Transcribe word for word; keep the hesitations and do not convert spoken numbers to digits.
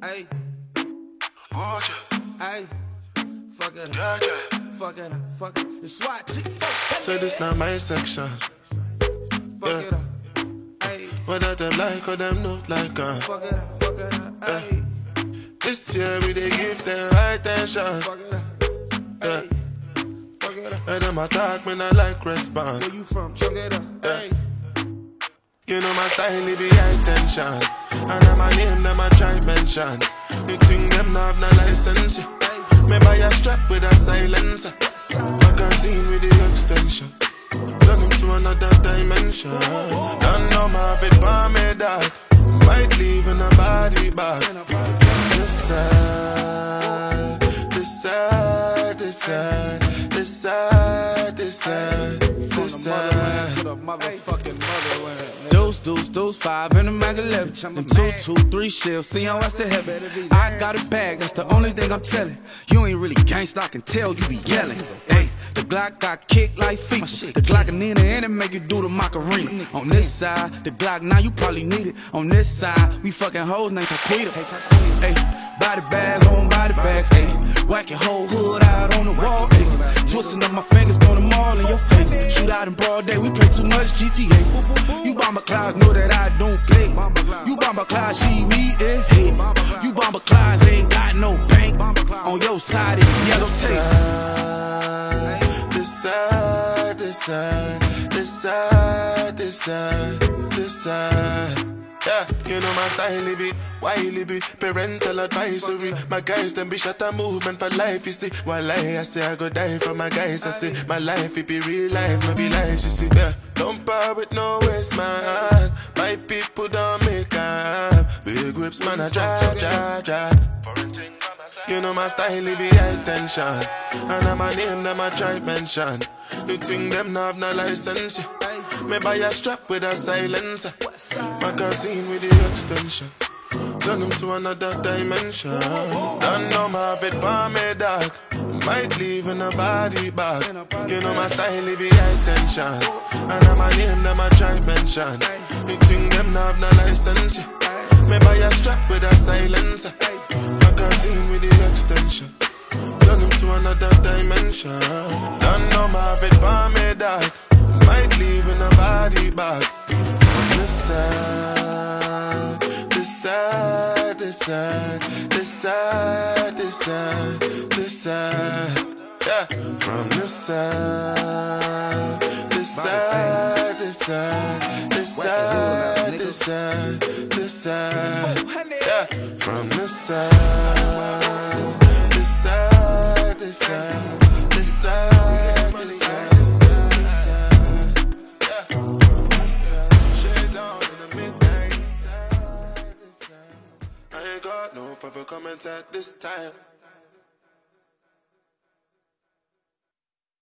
Ay. Watch it. Ay. Fuck it up. Yeah, yeah. Fuck it up. Fuck it. It's SWAT. So this not my section. Fuck Yeah. it up. Ay. Whether them like or them not like uh. Fuck it up. Fuck it up. Ay. This year we dey give them high attention. Fuck it up. Yeah. Ay. Fuck it up. And them attack me, not like respond. Where you from? Fuck it up. Ay. You know my style, it be high tension. And I'm a name, them a try mention. You think them not have no license, yeah. Me buy a strap with a silencer. Magazine with the extension. Turn them to another dimension. Don't know my fit by me, dog. Might leave in a body bag. This side, this side, this side, this side, this side, this side. To the motherfucking motherland. Deuce, deuce, deuce, five in the mag eleven. Them two, two, three shifts. See how I still have it. I got a bag, that's the only thing I'm telling. You ain't really gangsta, I can tell you be yelling. Hey, the Glock got kicked like FIFA. The Glock and Nina and it make you do the Macarena. On this side, the Glock now you probably need it. On this side, we fucking hoes named Taquita. Hey, body bags on body bags. Hey, whack your whole hood out on the wall. Hey, twisting up my fingers, throw them all in your face. Shoot out in broad day, we play too much G T A. You bomber clouds know that I don't play. You bomber clouds, she me, eh? Hey, you bomber clouds ain't got no bank. On your side, it's yellow tape. This side, this side, this side, this side, this side. Yeah, you know my style, it be wily be parental advisory. My guys, them be shut a movement for life, you see. While I, I say I go die for my guys, I say my life, it be real life, no be lies, you see. Yeah, don't bar with no waste, man. My people don't make up. Big whips, man, I drive, drive, drive. You know my style, it be high tension. And I'm a name, them I try mention. You think them not have no license, yeah. Me buy a strap with a silencer. Magazine with the extension. Turn them to another dimension. Don't know my fit by me, dog. Might leave in a body bag. You know my style, it be high tension. And I'm a name, them I try mention. You think them not have no license, yeah. Me buy a strap with a silencer. Magazine with the extension. Turn them to another dimension. Don't know my fit by me, dog. Might leave in a body bag. This side, this side, this side, this side, this side, this side. Yeah, from this side, this side, this side, this side, this side, this side. Yeah, from this side, this side, this side, this side, this side. I ain't got no further comments at this time.